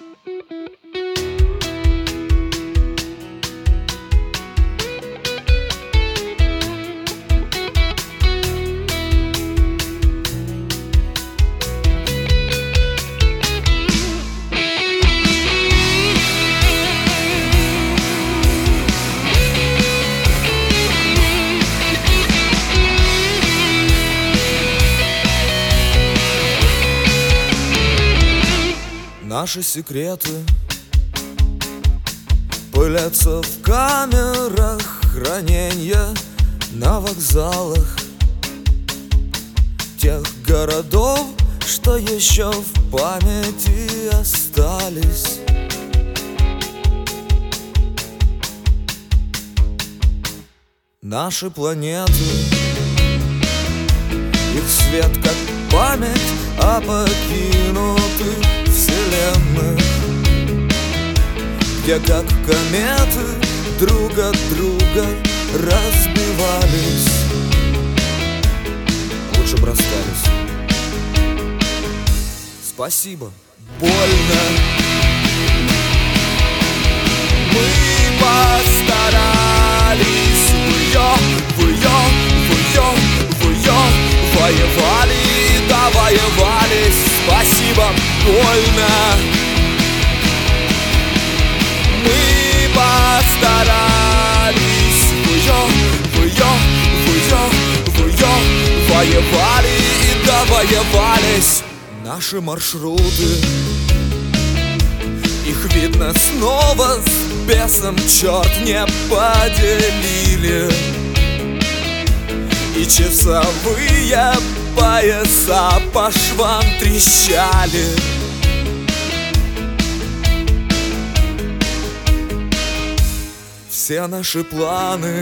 Наши секреты пылятся в камерах хранения, на вокзалах тех городов, что еще в памяти остались. Наши планеты, их свет как память о покинутых вселенных, где как кометы друг от друга разбивались. Лучше бы расстались. Спасибо, больно. Мы постарались, воевали, да воевались. Спасибо, больно. Мы постарались, воевали и довоевались. Наши маршруты, их видно снова с бесом черт не поделили. И часовые пояса по швам трещали. Все наши планы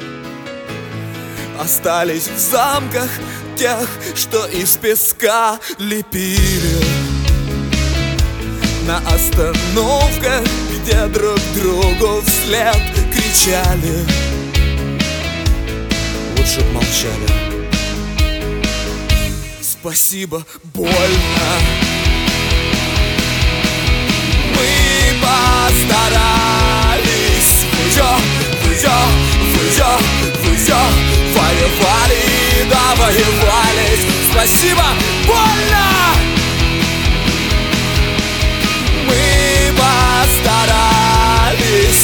остались в замках тех, что из песка лепили. На остановках, где друг другу вслед кричали. Лучше б молчали. Спасибо, больно. Мы постарались, воевали, да воевались. Спасибо, больно. Мы постарались,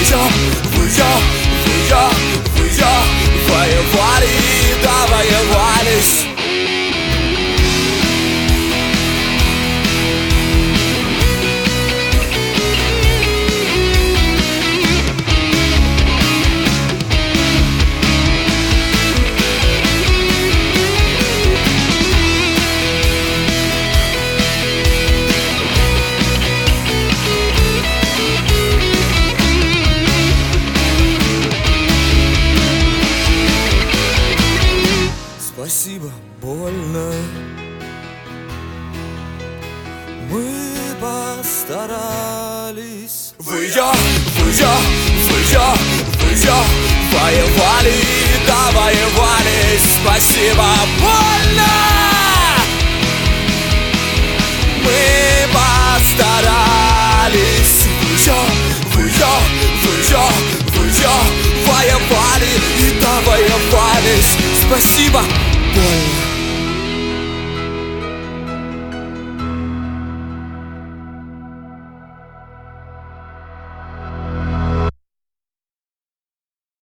воевали, да воевались. Спасибо, больно. Мы постарались. Воевали, да воевались. Спасибо, больно. Мы постарались. Воевали и да воевались. Спасибо, больно.